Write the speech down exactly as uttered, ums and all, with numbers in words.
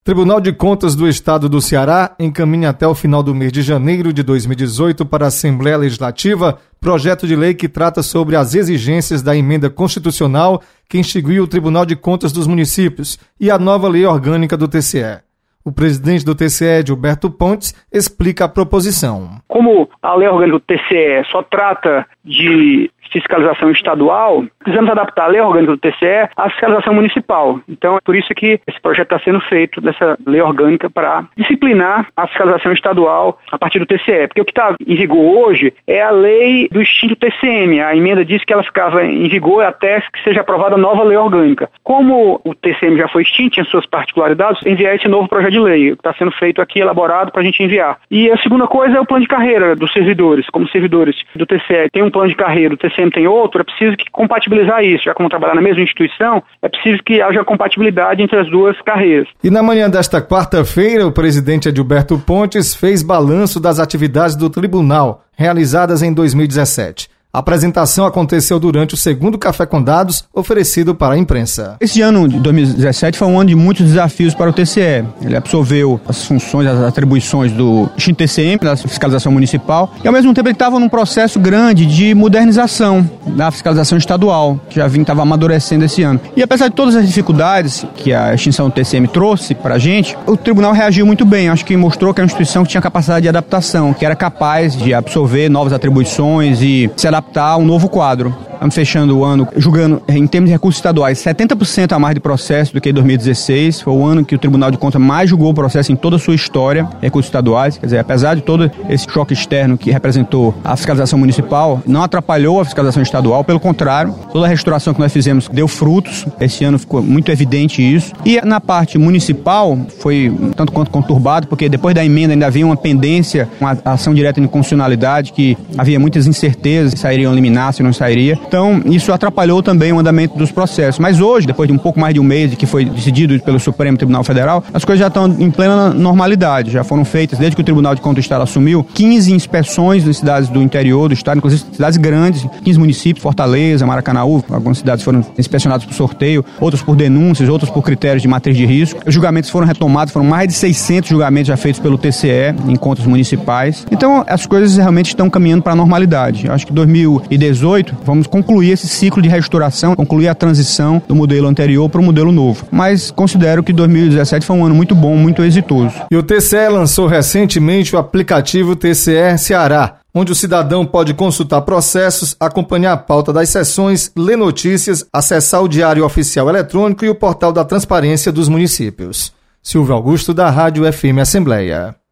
Tribunal de Contas do Estado do Ceará encaminha até o final do mês de janeiro de dois mil e dezoito para a Assembleia Legislativa projeto de lei que trata sobre as exigências da emenda constitucional que instituiu o Tribunal de Contas dos Municípios e a nova lei orgânica do T C E. O presidente do T C E, Gilberto Pontes, explica a proposição. Como a lei orgânica do T C E só trata de fiscalização estadual, precisamos adaptar a lei orgânica do T C E à fiscalização municipal. Então, é por isso que esse projeto está sendo feito, dessa lei orgânica, para disciplinar a fiscalização estadual a partir do T C E. Porque o que está em vigor hoje é a lei do extinto T C M. A emenda diz que ela ficava em vigor até que seja aprovada a nova lei orgânica. Como o T C M já foi extinto, tinha suas particularidades, enviar esse novo projeto de lei, que está sendo feito aqui, elaborado, para a gente enviar. E a segunda coisa é o plano de carreira dos servidores. Como servidores do T C E tem um plano de carreira, o T C M tem outro, é preciso que compatibilizar isso. Já como trabalhar na mesma instituição, é preciso que haja compatibilidade entre as duas carreiras. E na manhã desta quarta-feira, o presidente Gilberto Pontes fez balanço das atividades do tribunal realizadas em dois mil e dezessete. A apresentação aconteceu durante o segundo Café com Dados, oferecido para a imprensa. Esse ano de dois mil e dezessete foi um ano de muitos desafios para o T C E. Ele absorveu as funções, as atribuições do extinto T C M, da fiscalização municipal, e ao mesmo tempo ele estava num processo grande de modernização da fiscalização estadual, que já vinha, estava amadurecendo esse ano. E apesar de todas as dificuldades que a extinção do T C M trouxe para a gente, o tribunal reagiu muito bem. Acho que mostrou que é uma instituição que tinha capacidade de adaptação, que era capaz de absorver novas atribuições e se adaptar a um novo quadro. Estamos fechando o ano julgando, em termos de recursos estaduais, setenta por cento a mais de processo do que em dois mil e dezesseis. Foi o ano que o Tribunal de Contas mais julgou o processo em toda a sua história, recursos estaduais. Quer dizer, apesar de todo esse choque externo que representou a fiscalização municipal, não atrapalhou a fiscalização estadual, pelo contrário, toda a resturação que nós fizemos deu frutos. Esse ano ficou muito evidente isso. E na parte municipal foi tanto quanto conturbado, porque depois da emenda ainda havia uma pendência, uma ação direta de inconstitucionalidade, que havia muitas incertezas se sairiam liminar, se não sairia. Então, isso atrapalhou também o andamento dos processos. Mas hoje, depois de um pouco mais de um mês que foi decidido pelo Supremo Tribunal Federal, as coisas já estão em plena normalidade. Já foram feitas, desde que o Tribunal de Contas do Estado assumiu, quinze inspeções nas cidades do interior do Estado, inclusive cidades grandes, quinze municípios, Fortaleza, Maracanaú. Algumas cidades foram inspecionadas por sorteio, outras por denúncias, outras por critérios de matriz de risco. Os julgamentos foram retomados, foram mais de seiscentos julgamentos já feitos pelo T C E em contas municipais. Então, as coisas realmente estão caminhando para a normalidade. Eu acho que dois mil e dezoito, vamos concluir esse ciclo de restauração, concluir a transição do modelo anterior para o modelo novo. Mas considero que dois mil e dezessete foi um ano muito bom, muito exitoso. E o T C E lançou recentemente o aplicativo T C E Ceará, onde o cidadão pode consultar processos, acompanhar a pauta das sessões, ler notícias, acessar o Diário Oficial Eletrônico e o portal da Transparência dos Municípios. Silvio Augusto, da Rádio F M Assembleia.